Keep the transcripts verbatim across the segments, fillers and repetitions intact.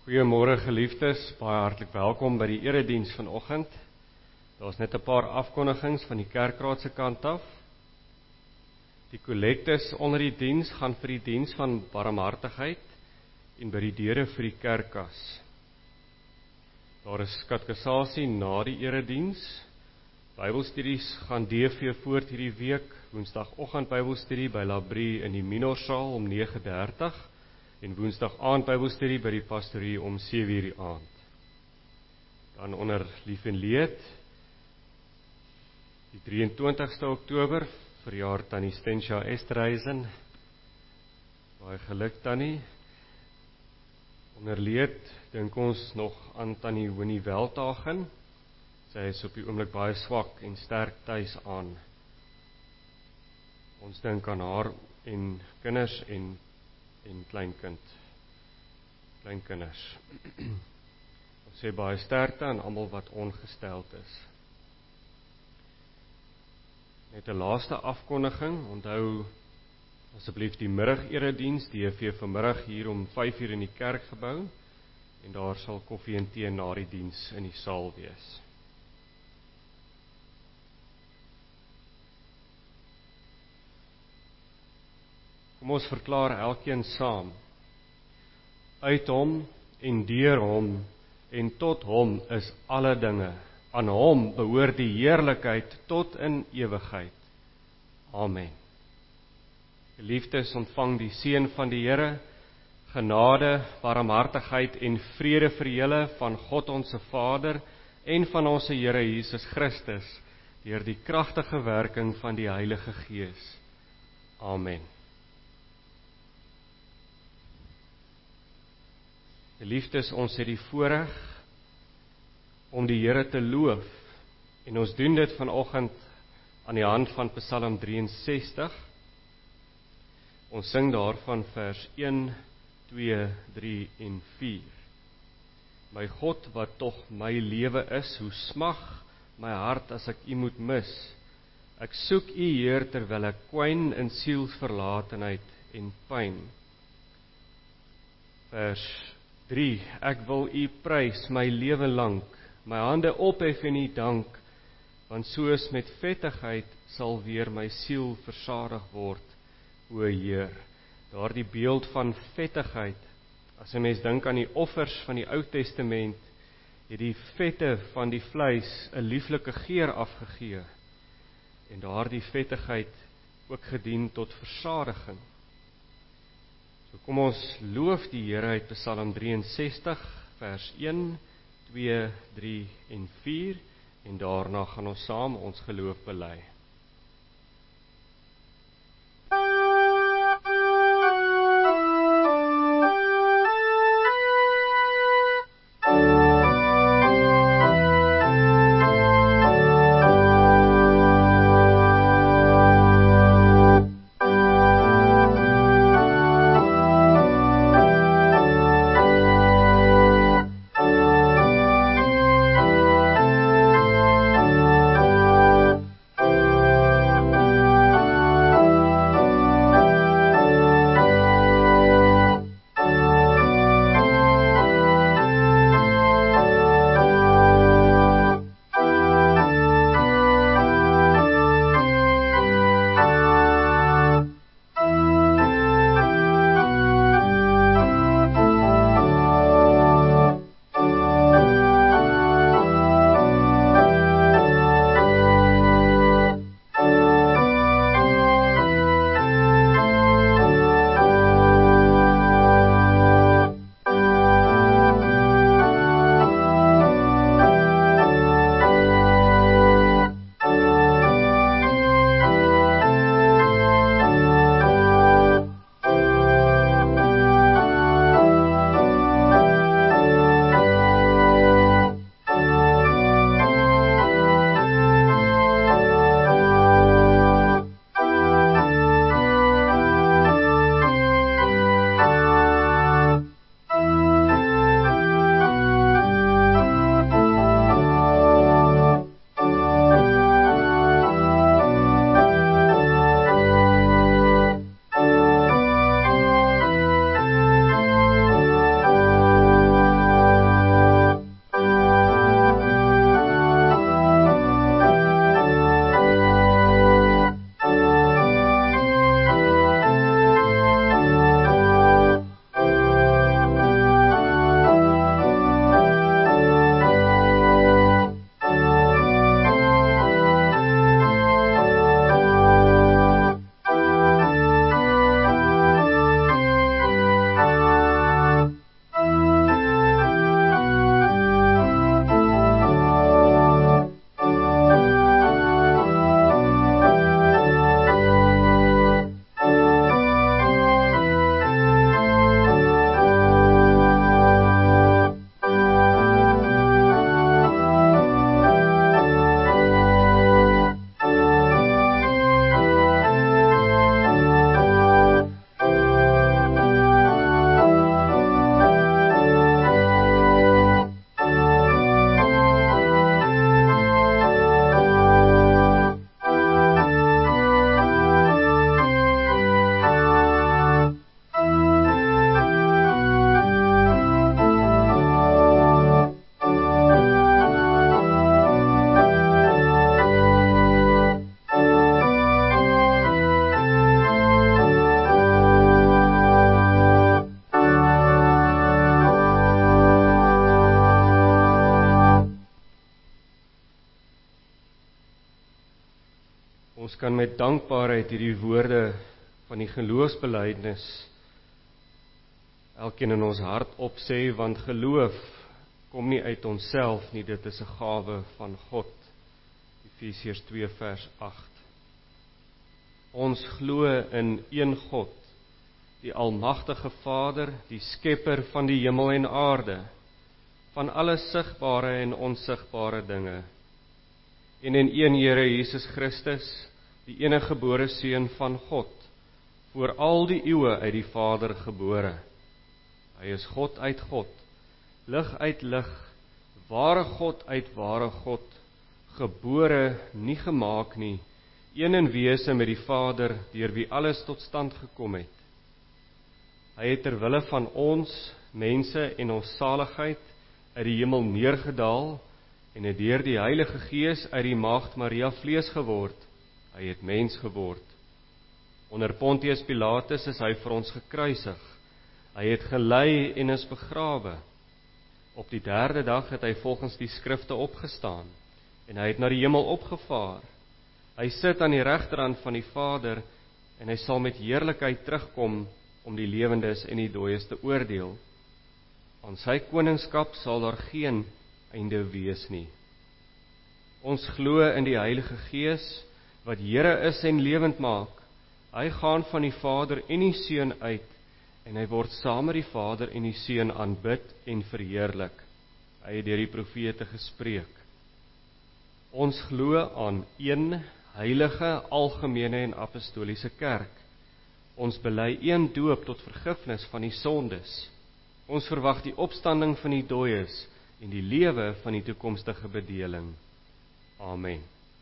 Goeiemôre geliefdes, baie hartlik welkom by die erediens vanoggend. Daar's net 'n paar afkondigings van die kerkraad se kant af. Die kollektes onder die diens gaan vir die diens van barmhartigheid en by die deure vir die kerkkas. Daar is katekisasie na die erediens. Bybelstudies gaan D V voort hierdie week, Woensdagoggend Bybelstudie by Labrie in die Minorsaal om nege dertig. En Woensdag aand Bybelstudie by die pastorie om sewe uur die aand. Dan onder Lief en Leed, die drie en twintigste Oktober, verjaar Tannie Stensha Esterhuizen. Baie geluk Tannie. Onder Leed dink ons nog aan Tannie Winnie Weltagen. Sy is op die oomblik baie swak en sterk tuis aan. Ons dink aan haar en kinders en en kleinkind, kleinkinders. Ons sê baie sterkte aan almal wat ongesteld is. Net 'n laaste afkondiging, onthou asseblief die middagerediens, D V vanmiddag hier om vyf uur in die kerkgebou, en daar sal koffie en tee na die diens in die saal wees. Kom ons verklaar elkeen saam. Uit hom en deur hom en tot hom is alle dinge. Aan hom behoort die heerlikheid tot in ewigheid. Amen. Geliefdes, ontvang die seën van die Here, genade, barmhartigheid en vrede vir julle van God ons Vader en van ons Here Jesus Christus deur die kragtige werking van die Heilige Gees. Amen. Geliefdes, ons het die voorreg om die Here te loof, en ons doen dit vanoggend aan die hand van Psalm drie en sestig. Ons sing daarvan vers een, twee, drie en vier. My God, wat tog my lewe is, hoe smag my hart as ek U moet mis. Ek soek U, Heer, terwyl ek kwyn in sielsverlatenheid en pyn. Vers drie, ek wil U prys my lewe lank, my hande ophef en U dank, want soos met vettigheid sal weer my siel versadig word, o Heer. Daardie beeld van vettigheid, as 'n mens dink aan die offers van die Ou Testament, het die vette van die vleis 'n lieflike geur afgegee, en daardie vettigheid ook gedien tot versadiging. So kom ons loof die Here uit Psalm drie en sestig, vers een, twee, drie en vier, en daarna gaan ons saam ons geloof bely. Thank you. kan met dankbaarheid hierdie woorde van die geloofsbelijdenis elkeen in ons hart opsê, want geloof kom nie uit onsself nie, dit is 'n gawe van God. Efesiërs twee vers agt. Ons glo in een God, die almagtige Vader, die skepper van die hemel en aarde, van alle sigbare en onsigbare dinge, en in een Here Jesus Christus, die enige gebore Seun van God, voor al die eeue uit die Vader gebore. Hy is God uit God, lig uit lig, ware God uit ware God, gebore, nie gemaak nie, een in wese met die Vader, deur wie alles tot stand gekom het. Hy het ter wille van ons, mense en ons saligheid, uit die hemel neergedaal, en het deur die Heilige Gees uit die maagd Maria vlees geword. Hy het mens geword. Onder Pontius Pilatus is hy vir ons gekruisig. Hy het gelei en is begrawe. Op die derde dag het hy volgens die skrifte opgestaan, en hy het na die hemel opgevaar. Hy sit aan die regterhand van die Vader, en hy sal met heerlikheid terugkom om die lewendes en die dooies te oordeel. Aan sy koningskap sal daar geen einde wees nie. Ons glo in die Heilige Gees, wat Here is en lewend maak. Hy gaan van die Vader en die Seun uit, en hy word saam met die Vader en die Seun aanbid en verheerlik. Hy het deur die profete gespreek. Ons glo aan een heilige, algemene en apostoliese kerk. Ons bely een doop tot vergifnis van die sondes. Ons verwag die opstanding van die dooies en die lewe van die toekomstige bedeling. Amen.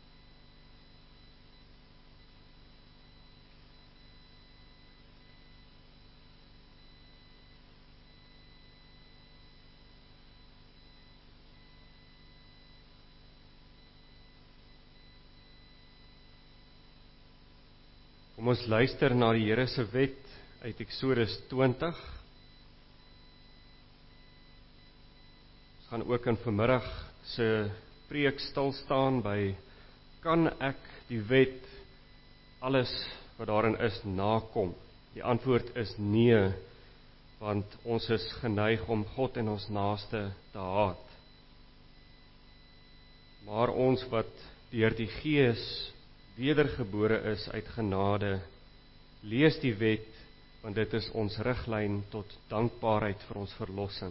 Kom ons luister na die Here se wet uit Eksodus twintig. Ons gaan ook in vanmiddag se preek stil staan by, kan ek die wet, alles wat daarin is, nakom? Die antwoord is nee, want ons is geneig om God en ons naaste te haat. Maar ons wat deur die Gees wedergebore is uit genade, lees die wet, want dit is ons riglyn tot dankbaarheid vir ons verlossing.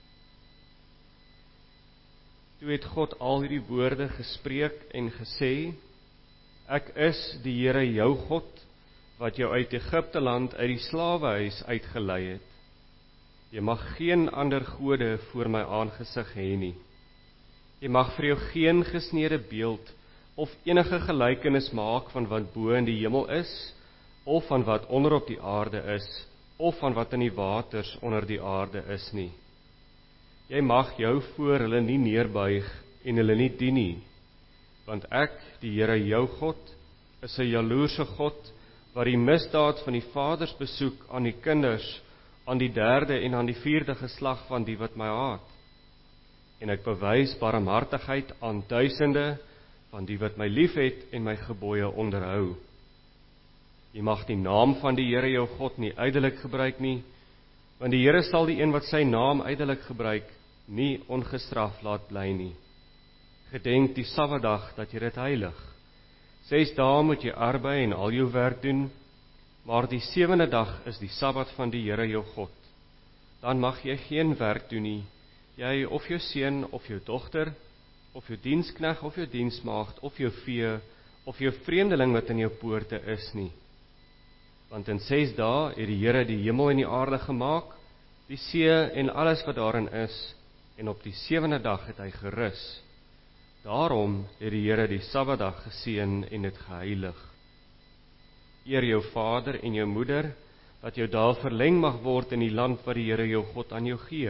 Toe het God al hierdie woorde gespreek en gesê, ek is die Here jou God, wat jou uit Egipte land uit die slawehuis uitgelei het. Jy mag geen ander gode voor my aangesig hê nie. Jy mag vir jou geen gesneede beeld of enige gelykenis maak van wat bo in die hemel is, of van wat onder op die aarde is, of van wat in die waters onder die aarde is nie. Jy mag jou voor hulle nie neerbuig en hulle nie dien nie, want ek, die Here jou God, is 'n jaloerse God, wat die misdaad van die vaders besoek aan die kinders, aan die derde en aan die vierde geslag van die wat my haat. En ek bewys barmhartigheid aan duisende van die wat my liefhet en my gebooie onderhou. Jy mag die naam van die Here jou God nie ydelik gebruik nie, want die Here sal die een wat sy naam ydelik gebruik, nie ongestraf laat bly nie. Gedenk die Sabbatdag dat jy dit heilig. Ses dae moet jy arbei en al jou werk doen, maar die sewende dag is die Sabbat van die Here jou God. Dan mag jy geen werk doen nie, jy of jou seun of jou dogter, of jou dienskneg of jou diensmaagd, of jou vee, of jou vreemdeling wat in jou poorte is nie. Want in ses dae het die Here die hemel en die aarde gemaak, die see en alles wat daarin is, en op die sewende dag het hy gerus. Daarom het die Here die Sabbatdag geseën en dit geheilig. Eer jou vader en jou moeder, dat jou dae verleng mag word in die land wat die Here jou God aan jou gee.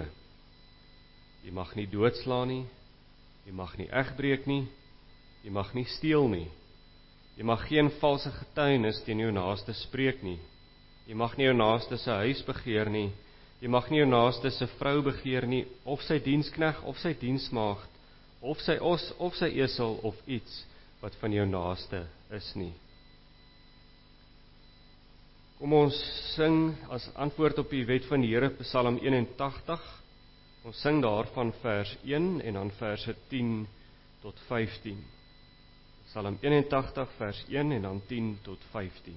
Jy mag nie doodslaan nie, jy mag nie egbreek nie, jy mag nie steel nie, jy mag geen valse getuienis teen jou naaste spreek nie, jy mag nie jou naaste se huis begeer nie, jy mag nie jou naaste se vrou begeer nie, of sy dienskneg of sy diensmaagd, of sy os of sy esel of iets wat van jou naaste is nie. Kom ons sing as antwoord op die wet van die Here Psalm eenentagtig. Ons sing daarvan vers een en dan verse tien tot vyftien. Psalm eenentagtig vers een en dan tien tot vyftien.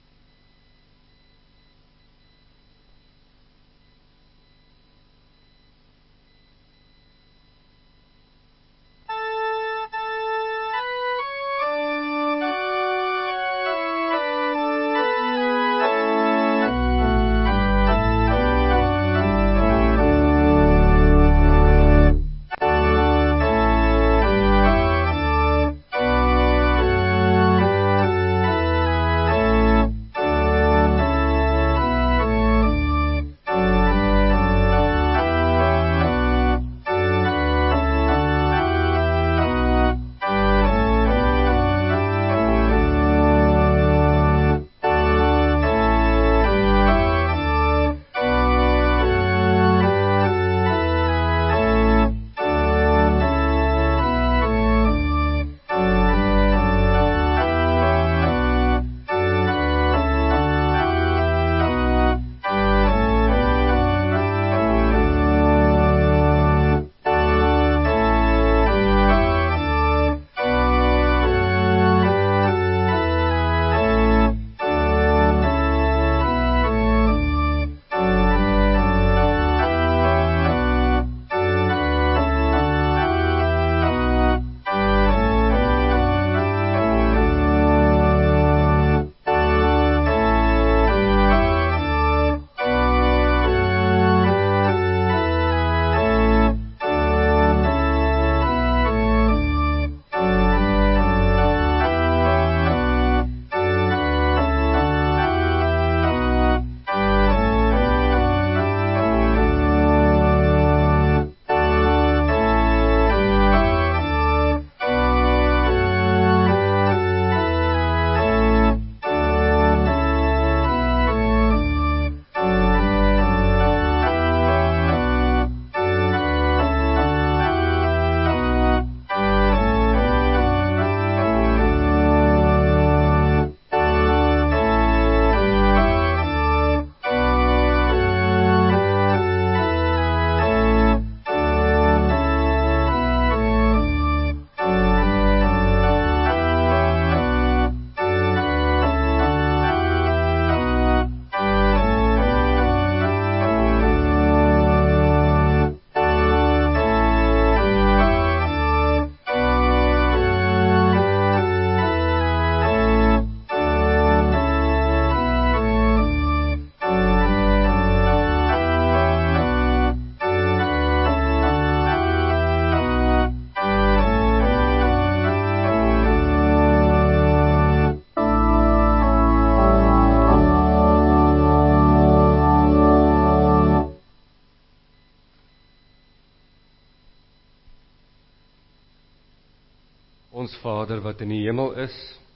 Ons Vader wat in die hemel is,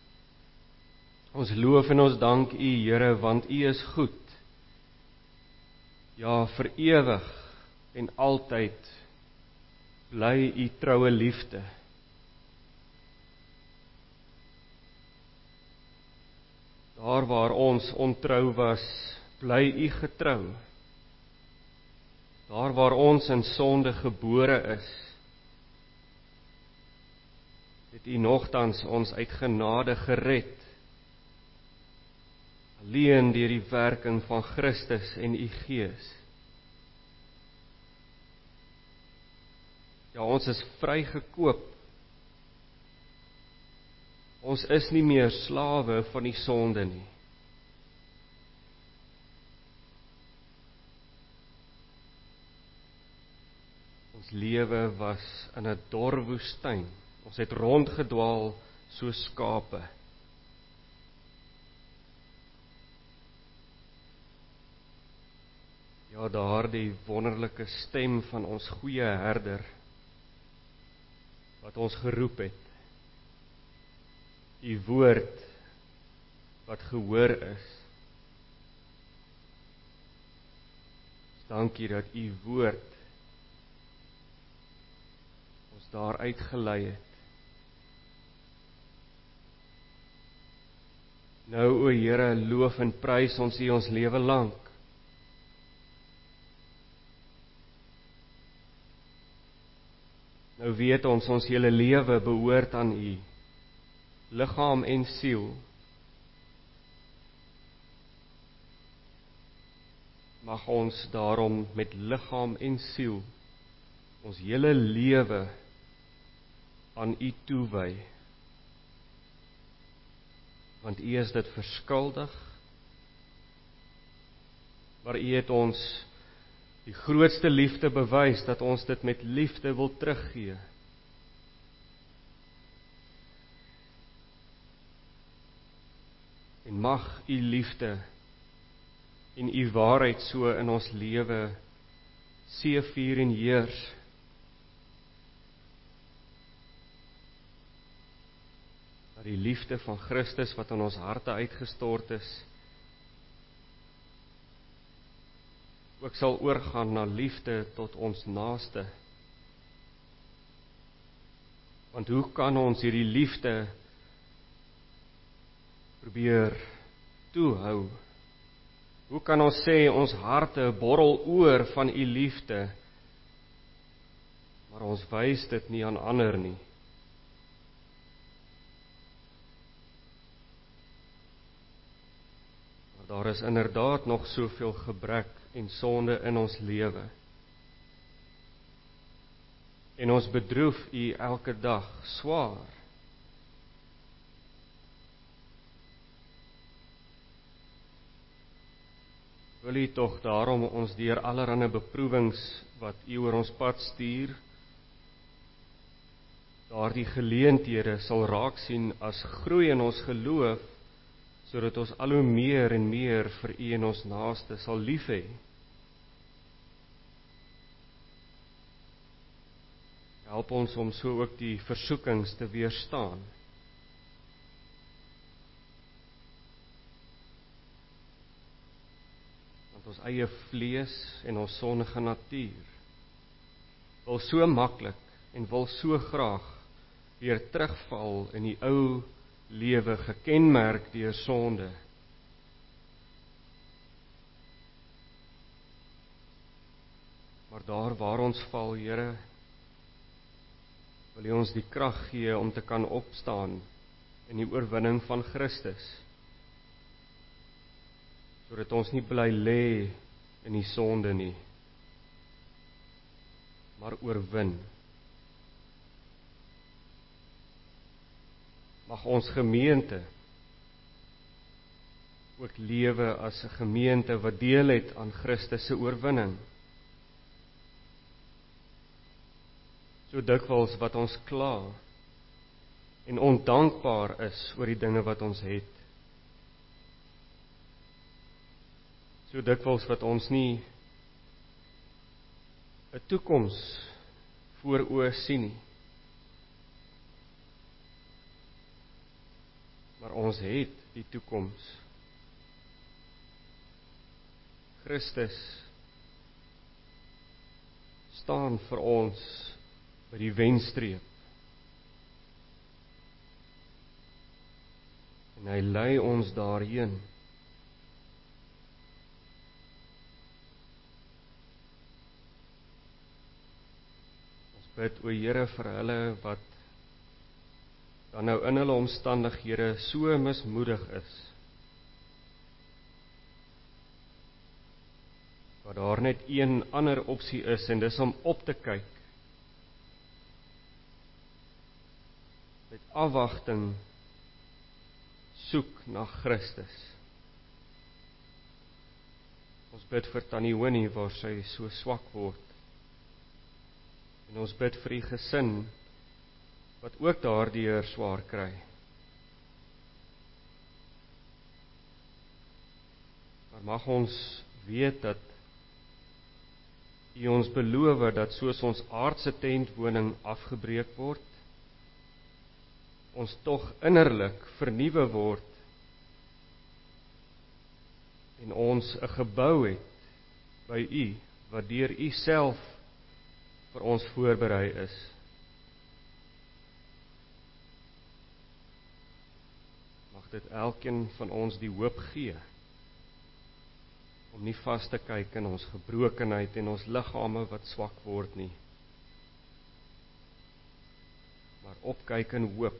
ons loof en ons dank U, Here, want U is goed. Ja, vir ewig en altyd bly U troue liefde. Daar waar ons ontrou was, bly U getrou. Daar waar ons in sonde gebore is, het U nogtans ons uit genade gered, alleen deur die werking van Christus en U Gees. Ja, ons is vrygekoop. Ons is nie meer slawe van die sonde nie. Ons lewe was in 'n dor woestyn. Ons het rondgedwaal so skape. Ja, daardie wonderlike stem van ons goeie herder, wat ons geroep het. U woord, wat gehoor is. Dankie dat U woord ons daar uitgelei het. Nou, o Here, loof en prys ons U ons lewe lank. Nou weet ons, ons hele lewe behoort aan U, liggaam en siel. Mag ons daarom met liggaam en siel ons hele lewe aan U toewy. Want U is dit verskuldig, maar U het ons die grootste liefde bewys, dat ons dit met liefde wil teruggee. En mag U liefde en U waarheid so in ons lewe seëvier en heers. Dat die liefde van Christus wat in ons harte uitgestort is, ook sal oorgaan na liefde tot ons naaste. Want hoe kan ons hierdie liefde probeer toehou? Hoe kan ons sê ons harte borrel oor van U liefde, maar ons wys dit nie aan ander nie? Daar is inderdaad nog soveel gebrek en sonde in ons lewe. En ons bedroef U elke dag swaar. Wil U tog daarom ons deur allerlei beproewings wat U oor ons pad stuur, daardie geleenthede sal raak sien as groei in ons geloof, sodat ons al hoe meer en meer vir U en ons naaste sal lief hê. Help ons om so ook die versoekings te weerstaan. Want ons eie vlees en ons sondige natuur wil so maklik en wil so graag weer terugval in die ou lewe gekenmerk deur sonde. Maar daar waar ons val, Here, wil U ons die krag gee om te kan opstaan in die oorwinning van Christus, sodat ons nie bly lê in die sonde nie, maar oorwin. Mag ons gemeente ook lewe as 'n gemeente wat deel het aan Christus se oorwinning. So dikwels wat ons kla en ondankbaar is oor die dinge wat ons het. So dikwels wat ons nie 'n toekoms voor oë sien nie. Maar ons het die toekoms. Christus staan vir ons by die wenstreep. En hy lei ons daarheen. Ons bid, o Here, vir hulle wat dan nou in hulle omstandighede so mismoedig is, dat daar net een ander opsie is, en dis om op te kyk, met afwagting soek na Christus. Ons bid vir Tannie Winnie waar sy so swak word, en ons bid vir die gesin, wat ook daardeur swaar kry. Maar mag ons weet dat U ons beloof dat soos ons aardse tentwoning afgebreek word, ons tog innerlik vernuwe word en ons 'n gebou het by U, wat deur U self vir ons voorberei is. dit elkeen van ons die hoop gee, om nie vas te kyk in ons gebrokenheid en ons liggame wat swak word nie, maar opkyk in hoop.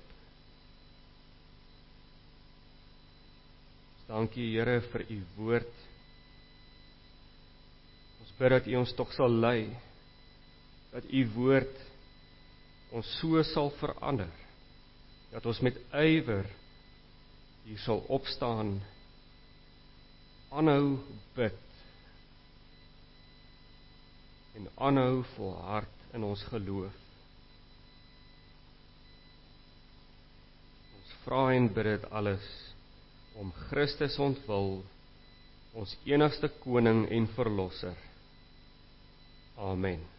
Dankie Here vir u woord. Ons bid dat u ons tog sal lei, dat u woord ons so sal verander, dat ons met ywer hier sal opstaan, aanhou bid, en aanhou volhard in ons geloof. Ons vra en bid dit alles, om Christus ontwil, ons enigste koning en verlosser. Amen.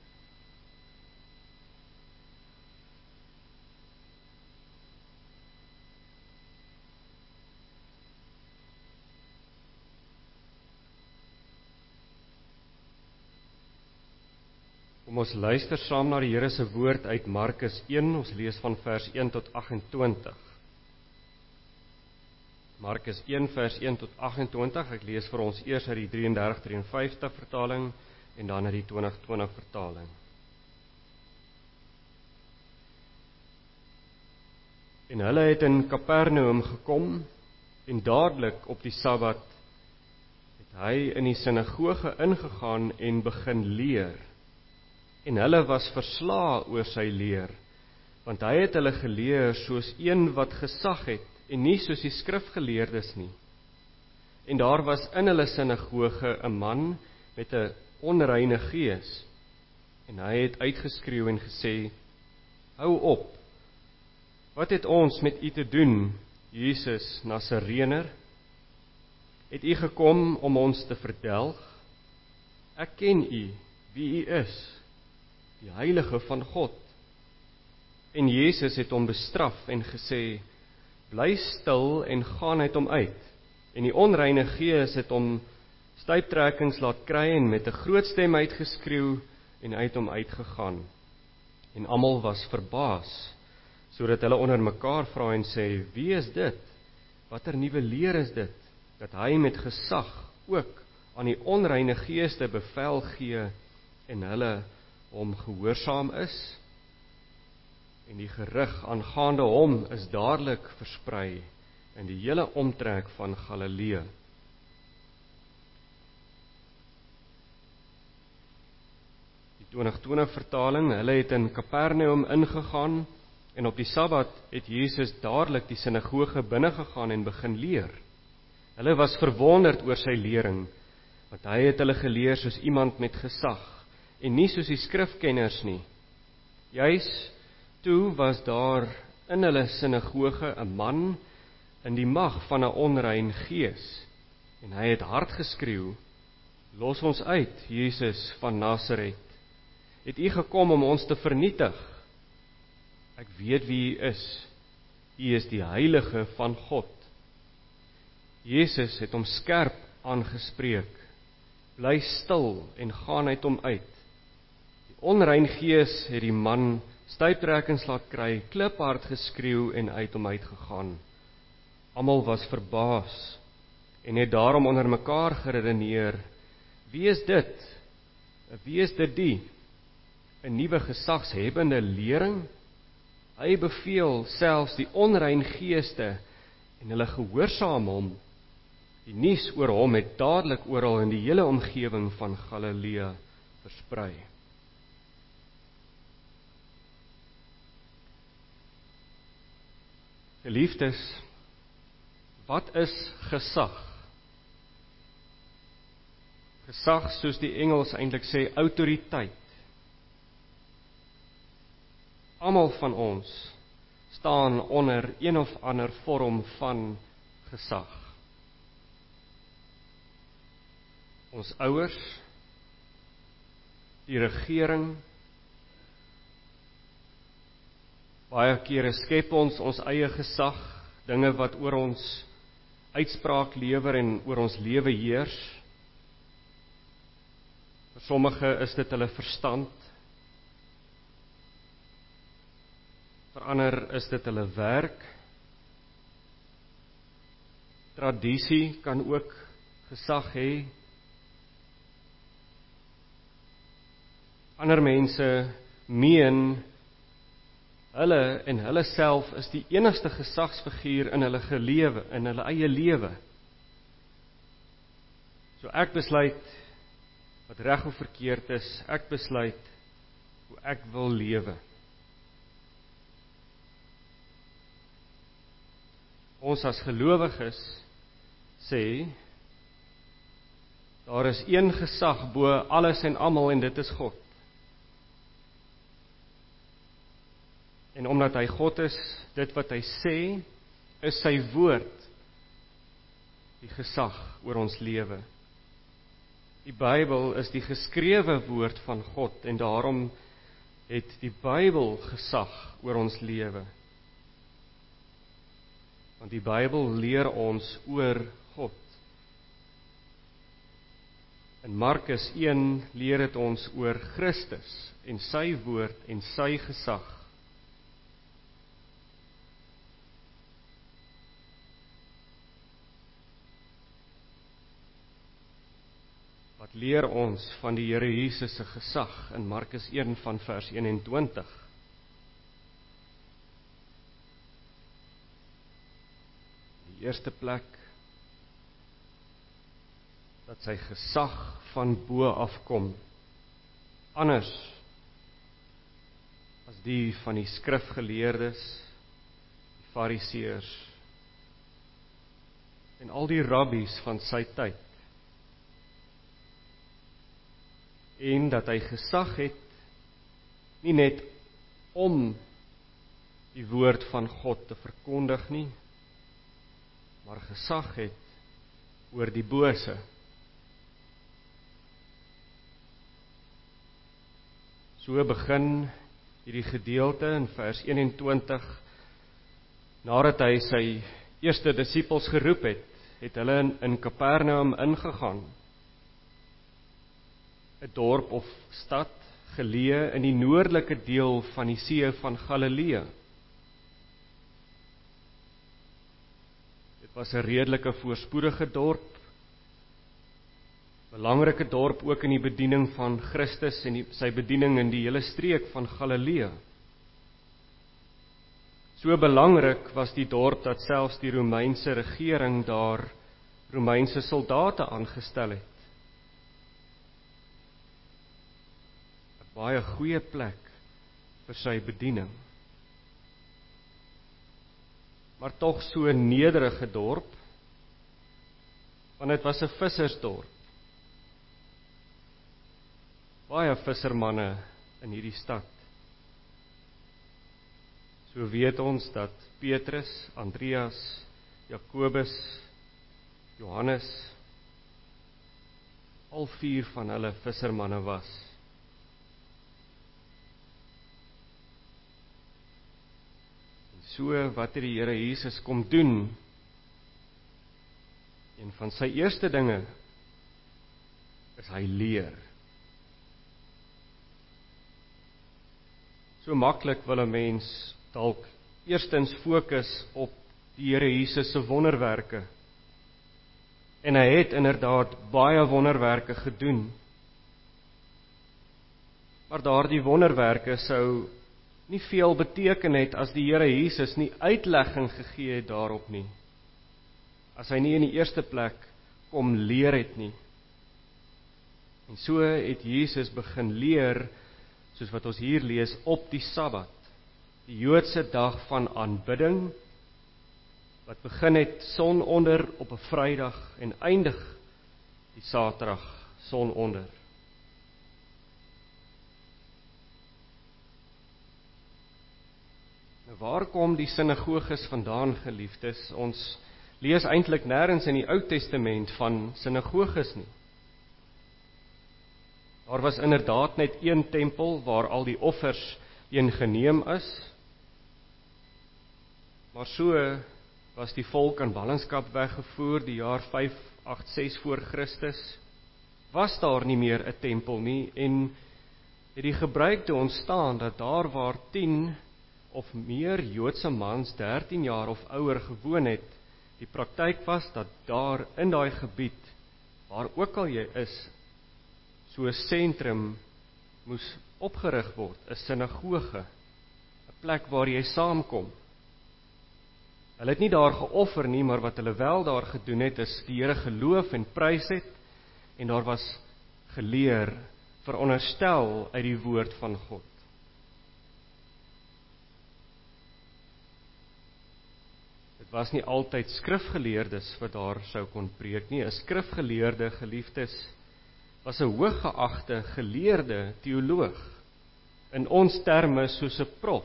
Kom ons luister saam na die Here se woord uit Markus een, ons lees van vers een tot agt-en-twintig. Markus een vers een tot agt-en-twintig, ek lees vir ons eers uit die drieëndertig drieënvyftig vertaling en dan uit die twintig twintig vertaling. En hulle het in Kapernaum gekom en dadelik op die Sabbat het hy in die sinagoge ingegaan en begin leer. En hulle was verslae oor sy leer, want hy het hulle geleer soos een wat gesag het, en nie soos die skrifgeleerdes nie. En daar was in hulle sinagoge 'n man met 'n onreine gees, en hy het uitgeskreeu en gesê, hou op, wat het ons met u te doen, Jesus Nasarener? Het u gekom om ons te verdelg? Ek ken u, wie u is, die Heilige van God. En Jesus het hom bestraf en gesê, bly stil en gaan uit hom uit. En die onreine gees het hom stuiptrekkings laat kry en met 'n groot stem uitgeskreeu en uit hom uitgegaan. En almal was verbaas, sodat hulle onder mekaar vra en sê, wie is dit? Watter nuwe leer is dit, dat hy met gesag ook aan die onreine geeste bevel gee en hulle hom gehoorsaam is? En die gerig aangaande hom is dadelik versprei in die hele omtrek van Galilea. Die twintig twintig vertaling, hulle het in Kapernaum ingegaan en op die Sabbat het Jesus dadelik die sinagoge binnegegaan en begin leer. Hulle was verwonderd oor sy lering, want hy het hulle geleer soos iemand met gesag en nie soos die skrifkenners nie. Juis toe was daar in hulle sinagoge 'n man in die mag van 'n onrein gees, en hy het hard geskreeu, los ons uit, Jesus van Nasaret. Het u gekom om ons te vernietig? Ek weet wie u is. U is die Heilige van God. Jesus het hom skerp aangespreek, bly stil en gaan uit hom uit. Die onrein gees het die man stuiptrekkings laat kry, kliphard geskreeu en uit hom uitgegaan. Almal was verbaas en het daarom onder mekaar geredeneer, wie is dit? Wie is dit die? 'n Nuwe gesagshebbende lering? Hy beveel selfs die onrein geeste en hulle gehoorsaam hom. Die nuus oor hom het dadelik oral in die hele omgewing van Galilea versprei. Geliefdes, wat is gesag? Gesag, soos die Engels eintlik sê, autoriteit. Almal van ons staan onder een of ander vorm van gesag. Ons ouers, die regering, baie kere skep ons ons eie gesag, dinge wat oor ons uitspraak lewer en oor ons lewe heers. Vir sommige is dit hulle verstand, vir ander is dit hulle werk, Tradisie kan ook gesag hê. Ander mense meen hulle en hulle self is die enigste gesagsfiguur in hulle gelewe, in hulle eie lewe. So ek besluit wat reg of verkeerd is, ek besluit hoe ek wil lewe. Ons as gelowiges sê, daar is een gesag bo alles en almal en dit is God. En omdat hy God is, dit wat hy sê, is sy woord die gesag oor ons lewe. Die Bybel is die geskrewe woord van God en daarom het die Bybel gesag oor ons lewe. Want die Bybel leer ons oor God. In Markus een leer dit ons oor Christus en sy woord en sy gesag. Wat leer ons van die Here Jesus se gesag in Markus een van vers eenentwintig? Die eerste plek, dat sy gesag van bo afkom, anders as die van die skrifgeleerdes, die fariseërs en al die rabbies van sy tyd. En dat hy gesag het, nie net om die woord van God te verkondig nie, maar gesag het oor die bose. So begin hierdie gedeelte in vers eenentwintig, nadat hy sy eerste disippels geroep het, het hulle in, in Kapernaum ingegaan, 'n dorp of stad geleë in die noordelike deel van die see van Galilea. Dit was 'n redelike voorspoedige dorp, belangrike dorp ook in die bediening van Christus en die, sy bediening in die hele streek van Galilea. So belangrik was die dorp dat selfs die Romeinse regering daar Romeinse soldate aangestel het. 'n Baie goeie plek vir sy bediening. Maar tog so 'n nederige dorp, want dit was 'n vissersdorp. Baie vissermanne in hierdie stad. So weet ons dat Petrus, Andreas, Jakobus, Johannes, al vier van hulle vissermanne was. En so wat het die Here Jesus kom doen? Een van sy eerste dinge is hy leer. So maklik wil 'n mens dalk eerstens fokus op die Here Jesus se wonderwerke. En hy het inderdaad baie wonderwerke gedoen. Maar daardie wonderwerke sou nie veel beteken het as die Here Jesus nie uitlegging gegee het daarop nie. As hy nie in die eerste plek kom leer het nie. En so het Jesus begin leer, soos wat ons hier lees, op die Sabbat, die Joodse dag van aanbidding, wat begin het sononder op 'n Vrydag en eindig die Saterdag sononder. Nou waar kom die sinagoges vandaan, geliefdes? Ons lees eintlik nêrens in die Ou Testament van sinagoges nie. Daar was inderdaad net een tempel waar al die offers heen geneem is. Maar so was die volk aan ballingskap weggevoer die jaar vyf agt ses voor Christus. Was daar nie meer 'n tempel nie en het die gebruik toe ontstaan dat daar waar tien of meer Joodse mans dertien jaar of ouer gewoon het, Die praktyk was dat daar in daai gebied, waar ook al jy is, so 'n sentrum moes opgerig word, 'n sinagoge, 'n plek waar jy saamkom. Hulle het nie daar geoffer nie, maar wat hulle wel daar gedoen het, is die Here geloof en prys het, en daar was geleer, veronderstel uit die woord van God. Dit was nie altyd skrifgeleerdes wat daar sou kon preek nie. 'n Skrifgeleerde, geliefdes, was 'n hooggeagte geleerde teoloog, in ons terme soos 'n prof.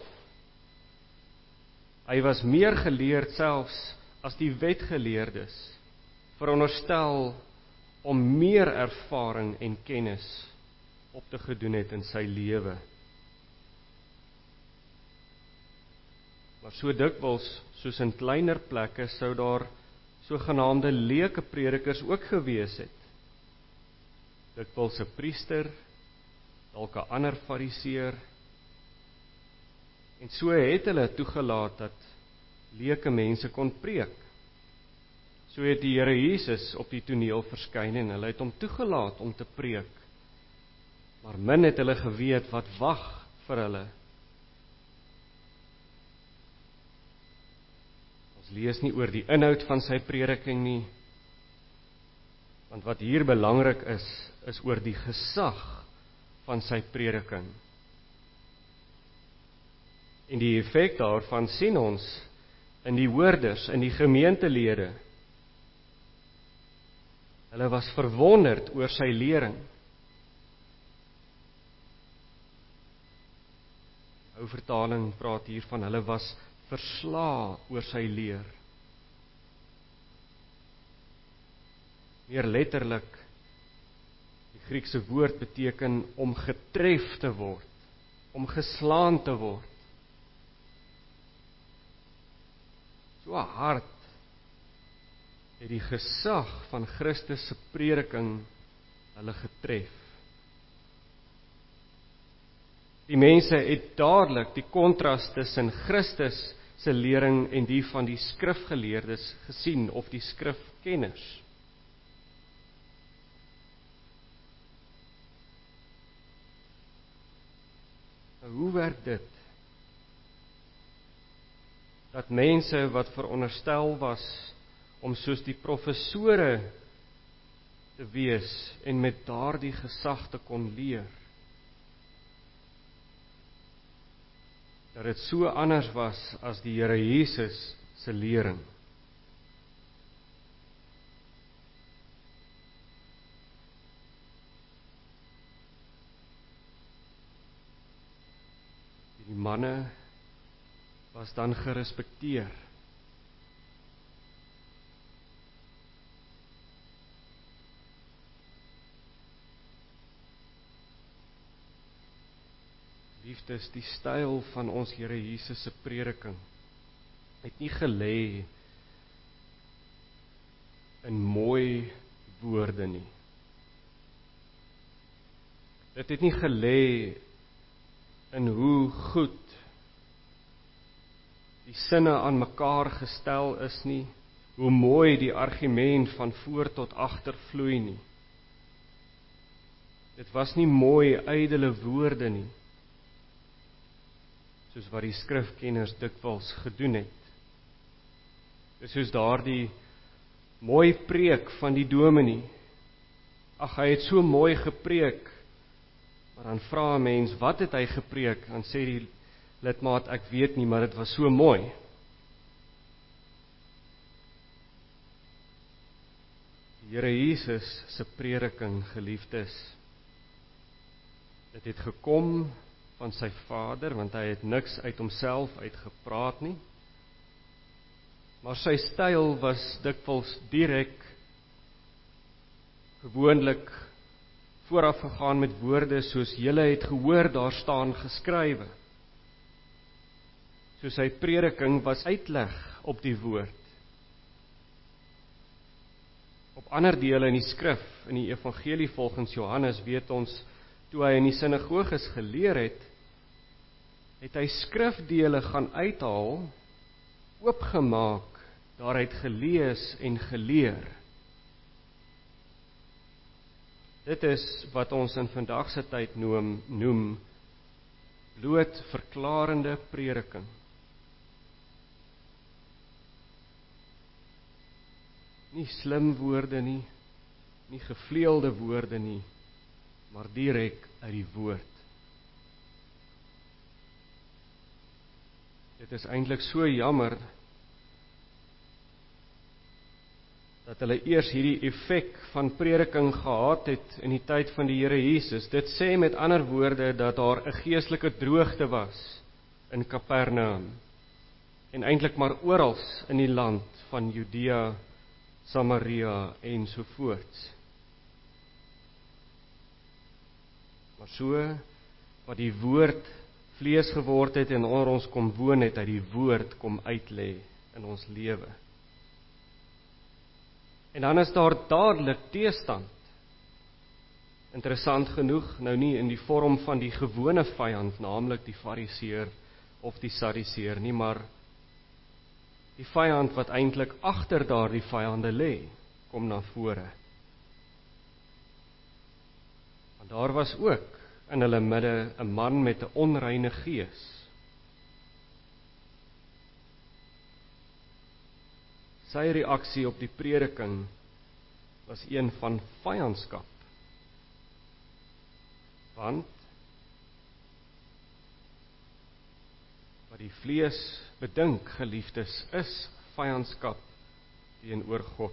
Hy was meer geleerd selfs as die wetgeleerdes, veronderstel om meer ervaring en kennis op te gedoen het in sy lewe. Maar so dikwels, soos in kleiner plekke, sou daar sogenaamde leuke predikers ook gewees het. Dikwels 'n priester, dalk 'n ander fariseer, en so het hulle toegelaat dat leuke mense kon preek. So het die Here Jesus op die toneel verskyn en hulle het hom toegelaat om te preek. Maar min het hulle geweet wat wag vir hulle. Ons lees nie oor die inhoud van sy prediking nie, want wat hier belangrik is, is oor die gesag van sy prediking. En die effek daarvan sien ons in die hoorders, in die gemeentelede. Hulle was verwonderd oor sy lering. Ou vertaling praat hier van hulle was verslae oor sy leer. Meer letterlik, die Griekse woord beteken om getref te word, om geslaan te word. So hard het die gesag van Christus se prediking hulle getref. Die mense het dadelik die kontras tussen Christus se lering en die van die skrifgeleerdes gesien, of die skrifkenners. Nou, hoe werk dit? Dat mense wat veronderstel was om soos die professore te wees en met daardie gesag te kon leer, dat dit so anders was as die Here Jesus se lering. Die manne was dan gerespekteer. Liefdes, die styl van ons Here Jesus se prediking het nie gelê in mooi woorde nie. Dit het nie gelê in hoe goed die sinne aan mekaar gestel is nie, hoe mooi die argument van voor tot agter vloei nie. Dit was nie mooi ydelle woorde nie, soos wat die skrifkenners dikwels gedoen het. Dis soos daardie mooi preek van die dominee. Ag, hy het so mooi gepreek, maar dan vra 'n mens, wat het hy gepreek? Dan sê die lidmaat, ek weet nie, maar dit was so mooi. Die Here Jesus se prediking, geliefdes, dit het gekom van sy Vader, want hy het niks uit homself uitgepraat nie. Maar sy styl was dikwels direk, gewoonlik vooraf gegaan met woorde soos julle het gehoor, daar staan geskrywe. So sy prediking was uitleg op die woord. Op ander dele in die skrif, in die evangelie volgens Johannes, weet ons, toe hy in die sinagoges geleer het, het hy skrifdele gaan uithaal, oopgemaak daaruit gelees en geleer. Dit is wat ons in vandag se tyd noem, noem bloot verklarende prediking. Nie slim woorde nie, nie gevleelde woorde nie, maar direk uit die woord. Dit is eintlik so jammer dat hulle eers hierdie effek van prediking gehad het in die tyd van die Here Jesus. Dit sê met ander woorde dat daar 'n geestelike droogte was in Kapernaum en eintlik maar oral in die land van Judea, Samaria en so voorts. Maar so wat die woord vlees geword het en onder ons kom woon het, uit die woord kom uitlê in ons lewe. En dan is daar dadelik teestand. Interessant genoeg, nou nie in die vorm van die gewone vyand, naamlik die Fariseer of die Sadduseer nie, maar die vyand wat eintlik agter daardie vyande lê, kom na vore. Want daar was ook in hulle midde 'n man met 'n onreine gees. Sy reaksie op die prediking was een van vyandskap. Want wat die vlees bedink, geliefdes, is vyandskap teenoor God.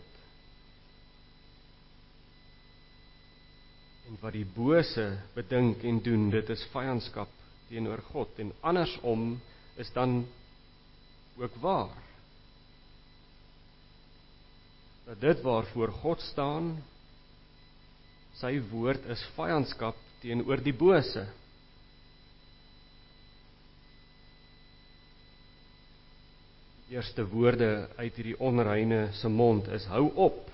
En wat die bose bedink en doen, dit is vyandskap teenoor God. En andersom is dan ook waar. Dat dit waarvoor God staan, sy woord is vyandskap teenoor die bose. Die eerste woorde uit hierdie onreine se mond is: hou op.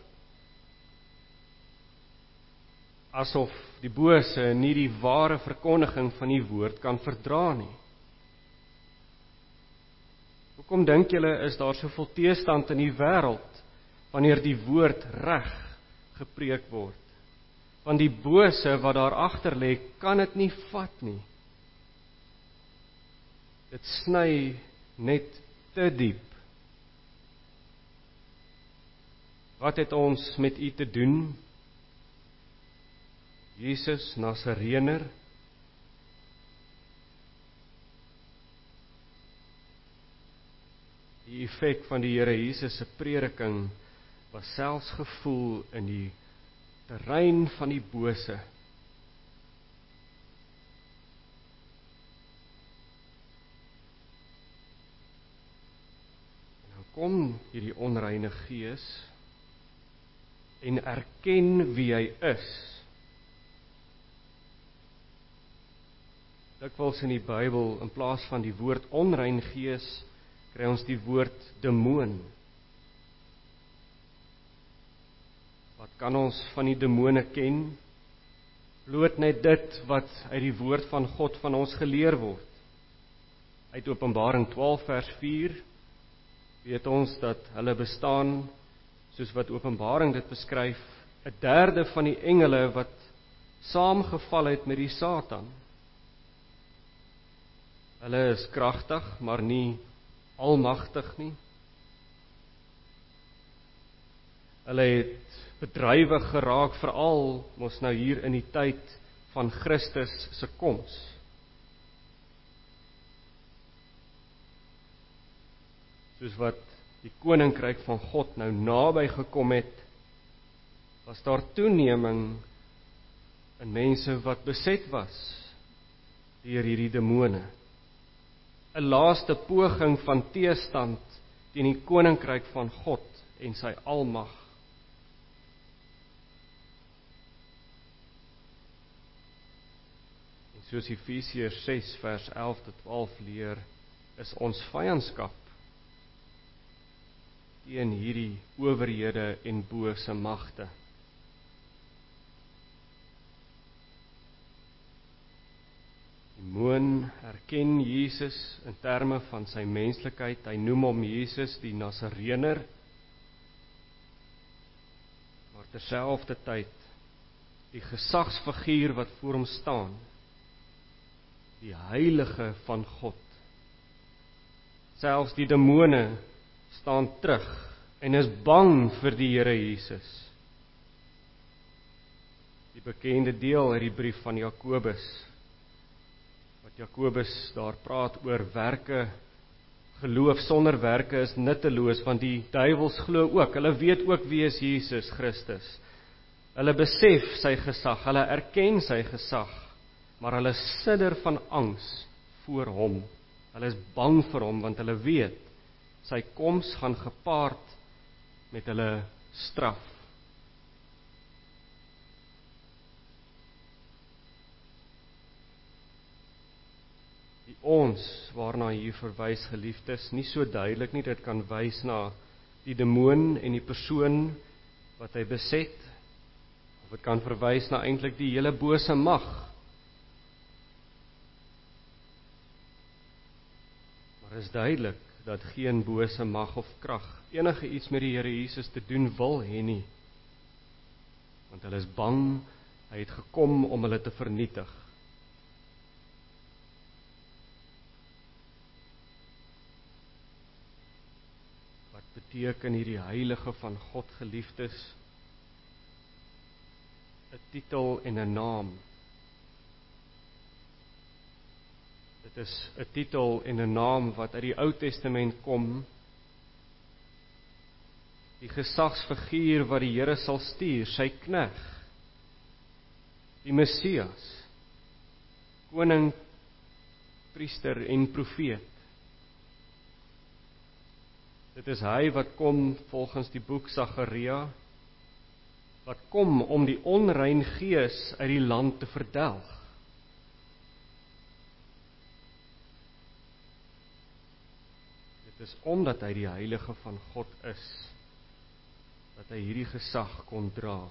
Asof die bose nie die ware verkondiging van die woord kan verdra nie. Hoekom dink julle is daar soveel teestand in die wêreld wanneer die woord reg gepreek word? Want die bose wat daar agter lê, kan dit nie vat nie. Dit sny net te diep. Wat het ons met u te doen? Jesus Nasareëner. Die effek van die Here Jesus se prediking was selfs gevoel in die terrein van die bose. En dan kom hierdie onreine gees en erken wie hy is. Dikwels in die Bybel, in plaas van die woord onrein gees, kry ons die woord demoon. Wat kan ons van die demone ken? Bloot net dit wat uit die woord van God van ons geleer word. Uit Openbaring twaalf vers vier weet ons dat hulle bestaan, soos wat Openbaring dit beskryf, 'n derde van die engele wat saamgeval het met die Satan. Hulle is kragtig, maar nie almagtig nie. Hulle het bedrywig geraak, veral mos nou hier in die tyd van Christus se koms. Soos wat die koninkryk van God nou naby gekom het, was daar toeneming in mense wat beset was deur hierdie demone. 'n Laaste poging van teestand teen die koninkryk van God en sy almag. En soos Efesiërs ses vers elf tot twaalf leer, is ons vyandskap teen hierdie owerhede en bose magte. Moon erken Jesus in terme van sy menslikheid. Hy noem hom Jesus die Nasareëner, maar terselfdertyd die gesagsfiguur wat voor hom staan, die heilige van God. Selfs die demone staan terug en is bang vir die Here Jesus. Die bekende deel uit die brief van Jakobus, wat Jakobus daar praat oor werke, geloof sonder werke is nutteloos, want die duiwels glo ook, hulle weet ook wie is Jesus Christus. Hulle besef sy gesag, hulle erken sy gesag, maar hulle sidder van angs voor hom. Hulle is bang vir hom, want hulle weet, sy koms gaan gepaard met hulle straf. Die ons, waarna hier verwys geliefdes, nie so duidelik nie, dit kan wys na die demoon en die persoon wat hy beset, of dit kan verwys na eintlik die hele bose mag. Maar is duidelik dat geen bose mag of krag enige iets met die Here Jesus te doen wil hê nie, want hulle is bang, hy het gekom om hulle te vernietig. Wat beteken hierdie heilige van God, geliefdes? 'n titel en 'n naam. Dit is 'n titel en 'n naam wat uit die Ou Testament kom. Die gesagsfiguur wat die Here sal stuur, sy knegg, die Messias, koning, priester en profeet. Dit is hy wat kom volgens die boek Sagaria, wat kom om die onrein gees uit die land te verdelg. Dit is omdat hy die heilige van God is, dat hy hierdie gesag kon dra.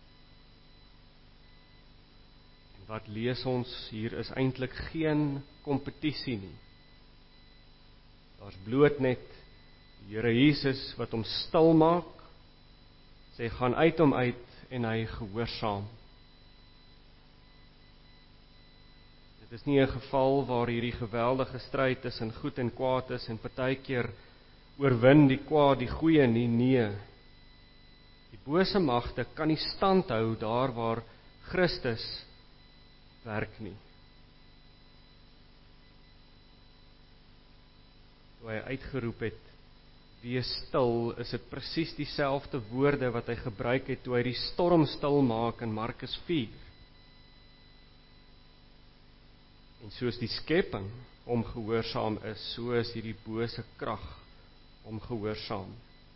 En wat lees ons? Hier is eintlik geen kompetisie nie. Daar's bloot net die Here Jesus wat hom stil maak, sy gaan uit hom uit en hy gehoorsaam. Dit is nie 'n geval waar hierdie geweldige stryd tussen goed en kwaad is en partykeer oorwin die kwaad die goeie nie, nee. Die bose magte kan nie standhou daar waar Christus werk nie. Toe hy uitgeroep het, wees stil, is dit presies dieselfde woorde wat hy gebruik het toe hy die storm stil maak in Markus vier. En soos die skepping hom gehoorsaam is, so is hierdie bose krag hom gehoorsaam.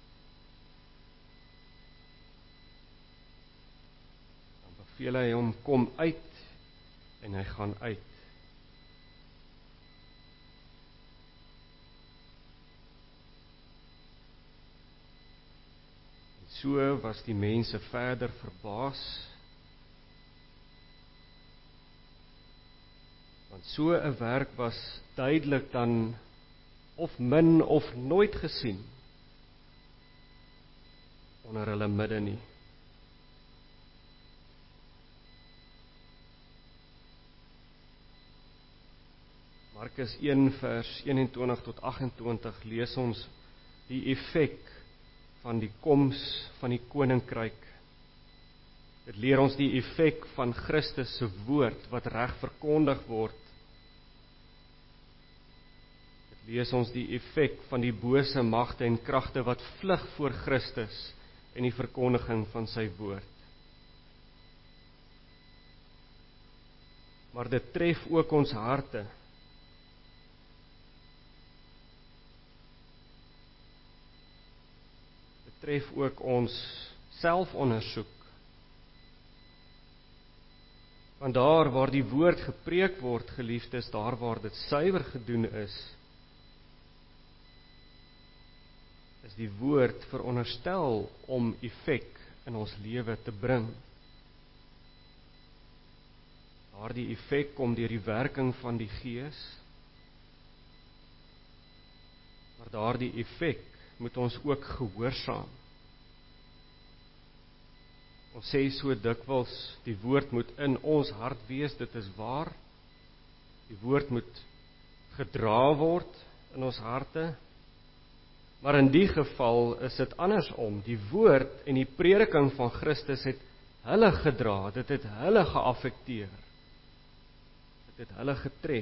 Dan beveel hy hom, kom uit, en hy gaan uit. So was die mense verder verbaas, want so 'n werk was duidelik dan of min of nooit gesien onder hulle midde nie. Markus een vers eenentwintig tot agt-en-twintig lees ons die effek van die koms van die koninkryk. Dit leer ons die effek van Christus se woord wat reg verkondig word. Dit lees ons die effek van die bose magte en kragte wat vlug voor Christus en die verkondiging van sy woord. Maar dit tref ook ons harte. Tref ook ons selfondersoek. Want daar waar die woord gepreek word, geliefdes, daar waar dit suiwer gedoen is, is die woord veronderstel om effek in ons lewe te bring. Daardie effek kom deur die werking van die Gees, maar daardie effek moet ons ook gehoorsaam. Ons sê so dikwels, die woord moet in ons hart wees, dit is waar. Die woord moet gedra word in ons harte. Maar in die geval is dit andersom. Die woord en die prediking van Christus het hulle gedra, dit het hulle geaffekteer. Dit het hulle getref.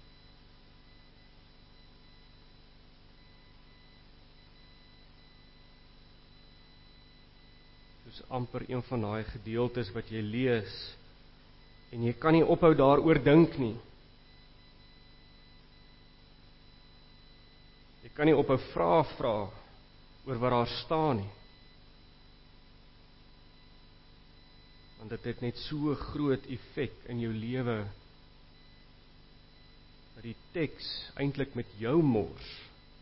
Soos amper een van daai gedeeltes wat jy lees, en jy kan nie ophou daaroor dink nie. Jy kan nie ophou vra vra oor wat daar staan nie. Want dit het net so groot effek in jou lewe, dat die teks eintlik met jou mors.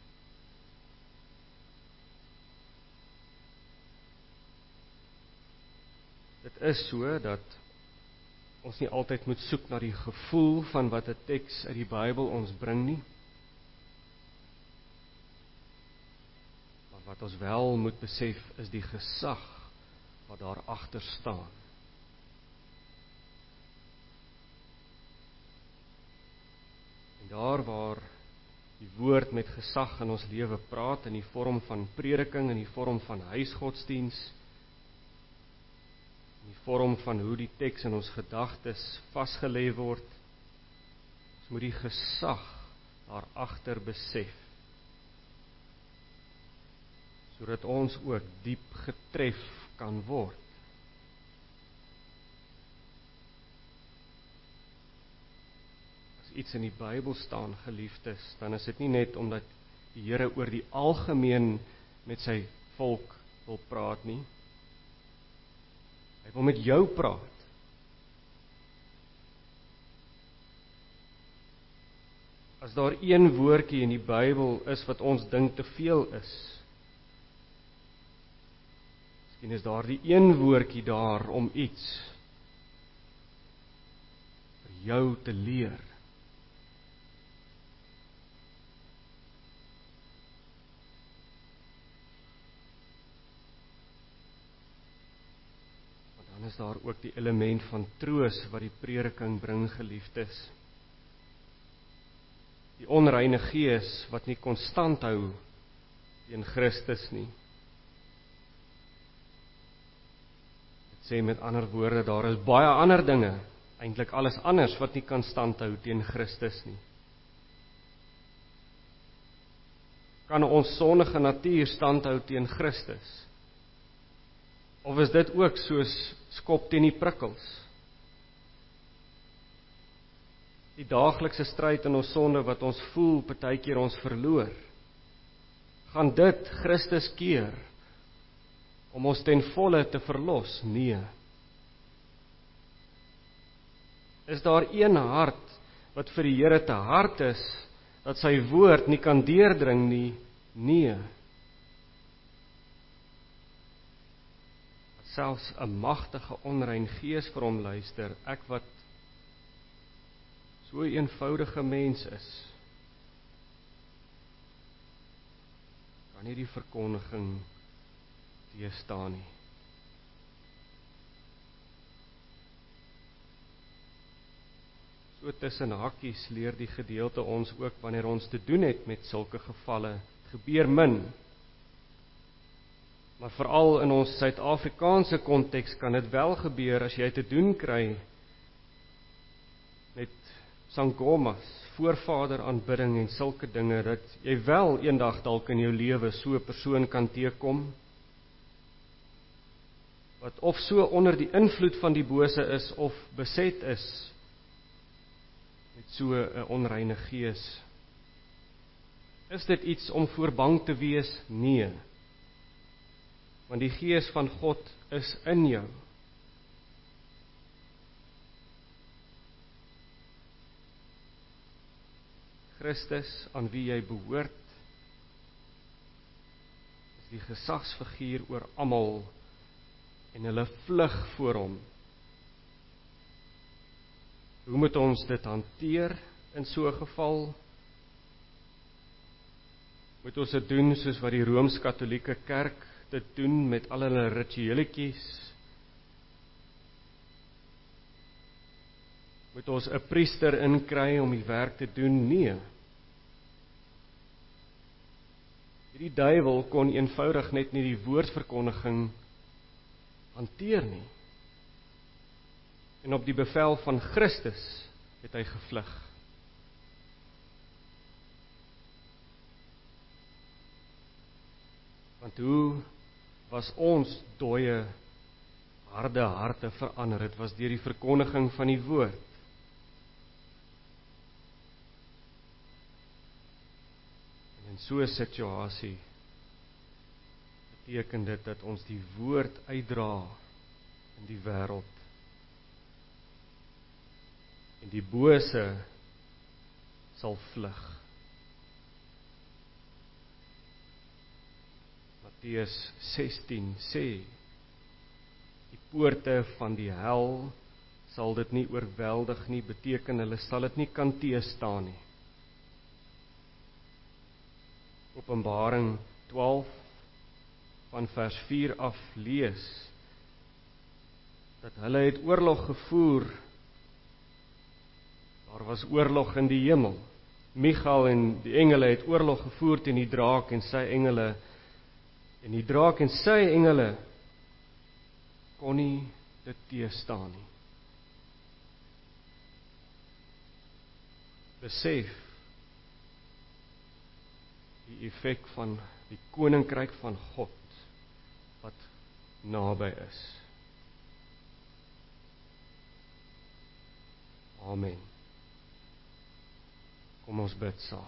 Dit is so dat ons nie altyd moet soek na die gevoel van wat 'n teks uit die Bybel ons bring nie. Maar wat ons wel moet besef is die gesag wat daar agter staan. En daar waar die woord met gesag in ons lewe praat, in die vorm van prediking, in die vorm van huisgodsdiens, in die vorm van hoe die teks in ons gedagtes vasgelê word, ons moet die gesag daar agter besef, sodat ons ook diep getref kan word. Iets in die Bybel staan, geliefdes, dan is dit nie net omdat die Here oor die algemeen met sy volk wil praat nie. Hy wil met jou praat. As daar een woordjie in die Bybel is wat ons dink te veel is, miskien is daar die een woordjie daar om iets vir jou te leer. Dan is daar ook die element van troos wat die prediking bring, geliefdes. Die onreine gees wat nie konstant hou teen Christus nie. Dit sê met ander woorde, daar is baie ander dinge, eintlik alles anders wat nie kan standhou teen Christus nie. Kan ons sondige natuur standhou teen Christus? Of is dit ook soos skop teen die prikkels? Die daaglikse stryd in ons sonde wat ons voel, partykeer ons verloor. Gaan dit Christus keer om ons ten volle te verlos? Nee. Is daar een hart wat vir die Here te hard is, dat sy woord nie kan deurdring nie? Nee. Selfs 'n magtige onrein gees vir hom luister, ek wat so 'n eenvoudige mens is, kan nie die verkondiging teëstaan nie. So tussen hakkies leer die gedeelte ons ook wanneer ons te doen het met sulke gevalle, gebeur min. Maar veral in ons Suid-Afrikaanse konteks kan dit wel gebeur as jy te doen kry met sangomas, voorvader aanbidding en sulke dinge, dat jy wel eendag dalk in jou lewe so 'n persoon kan teekom, wat of so onder die invloed van die bose is, of beset is met so 'n onreine gees. Is dit iets om voor bang te wees? Nee. Want die gees van God is in jou. Christus, aan wie jy behoort, is die gesagsfiguur oor almal en hulle vlug voor hom. Hoe moet ons dit hanteer in so 'n geval? Moet ons dit doen soos wat die Rooms-Katolieke Kerk dit doen met al hulle ritueletjies, Moet ons 'n priester inkry om die werk te doen? Nee. Hierdie duiwel kon eenvoudig net nie die woordverkondiging hanteer nie. En op die bevel van Christus het hy gevlug. Want hoe was ons dooie, harde harte verander? Het was deur die verkondiging van die woord. En in so 'n situasie beteken dit dat ons die woord uitdra in die wêreld. En die bose sal vlug. Matteus sestien sê, die poorte van die hel sal dit nie oorweldig nie, beteken hulle sal dit nie kan teëstaan nie. Openbaring twaalf van vers vier af lees, dat hulle het oorlog gevoer. Daar was oorlog in die hemel. Michael en die engele het oorlog gevoer teen die draak en sy engele. En die draak en sy engele kon nie dit teëstaan nie. Besef die effek van die koninkryk van God wat naby is. Amen. Kom ons bid saam.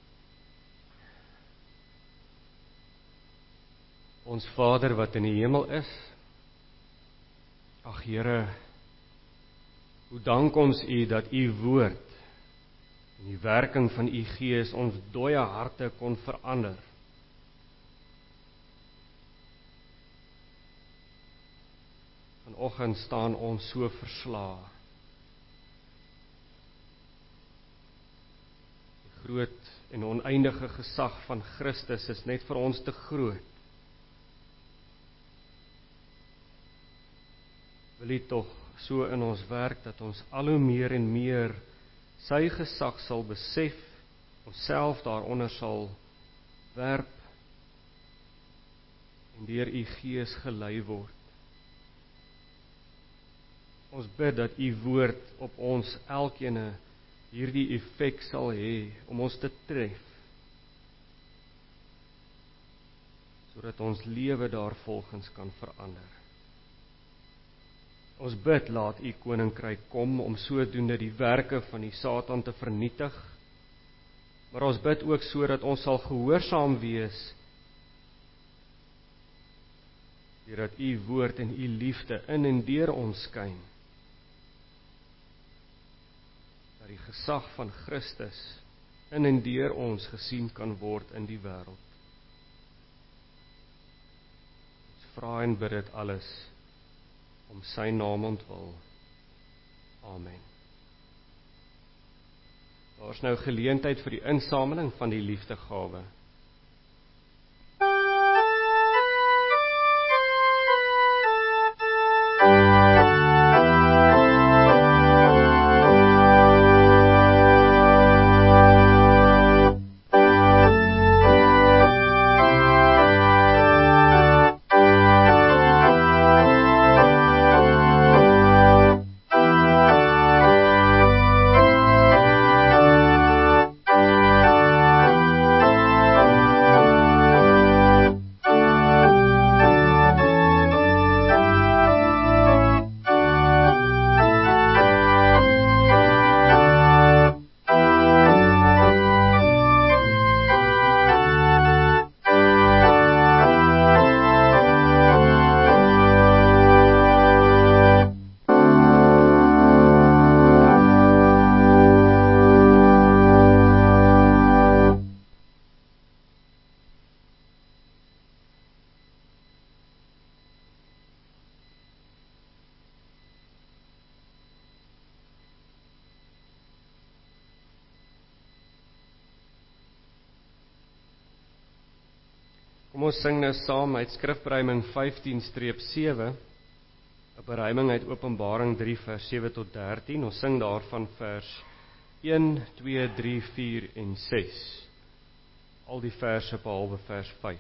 Ons Vader wat in die hemel is, ag Here, hoe dank ons U dat U woord en die werking van U Gees ons dooie harte kon verander. Vanoggend staan ons so verslae. Die groot en oneindige gesag van Christus is net vir ons te groot. Wil U tog so in ons werk dat ons al hoe meer en meer sy gesag sal besef, onsself daaronder sal werp en deur U Gees gelei word. Ons bid dat U woord op ons elkeen hierdie effek sal hê om ons te tref, sodat ons lewe daarvolgens kan verander. Ons bid, laat U koninkryk kom om sodoende die werke van die Satan te vernietig, maar ons bid ook sodat ons sal gehoorsaam wees, deurdat U woord en U liefde in en deur ons skyn, dat die gesag van Christus in en deur ons gesien kan word in die wêreld. Ons vra en bid dit alles om sy naam ontwil. Amen. Daar is nou geleentheid vir die insameling van die liefdegawe. Kom ons sing nou saam uit Skrifbereiming vyftien streep sewe, 'n op 'n ryming uit Openbaring drie vers sewe tot dertien. Ons sing daarvan vers een, twee, drie, vier en ses. Al die verse behalwe vers vyf.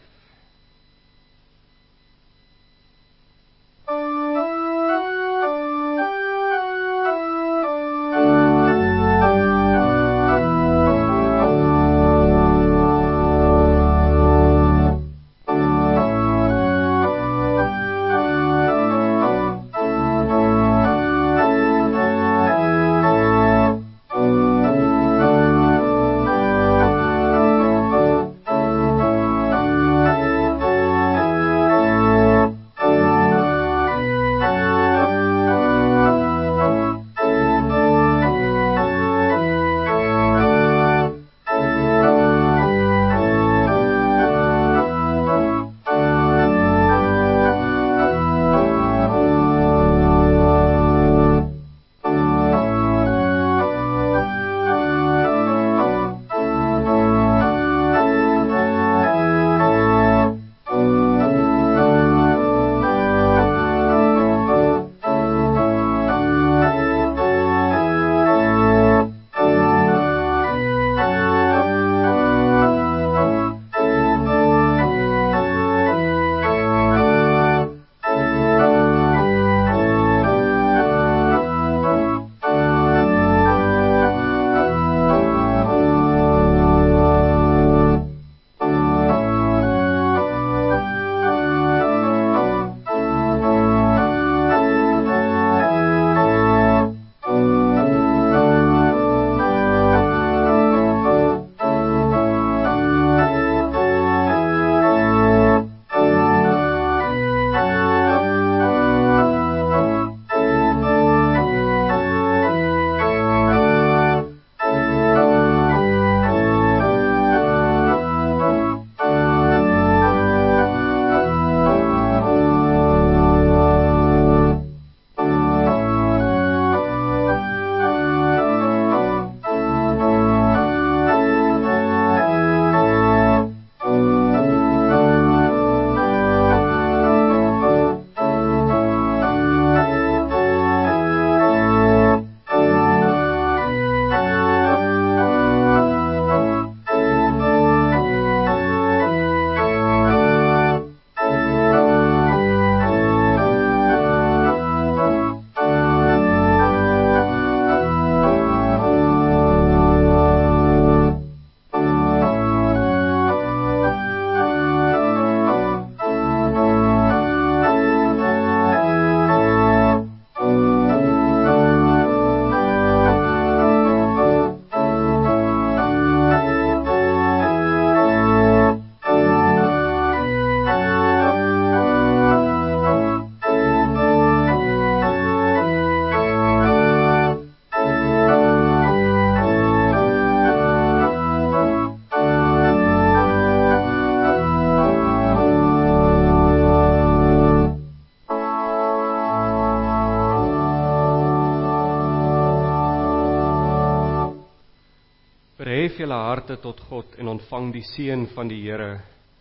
Verhef julle harte tot God en ontvang die seën van die Here.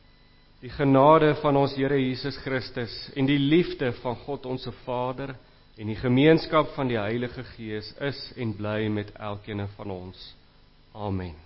Die genade van ons Here Jesus Christus en die liefde van God ons Vader en die gemeenskap van die Heilige Gees is en bly met elkeen van ons. Amen.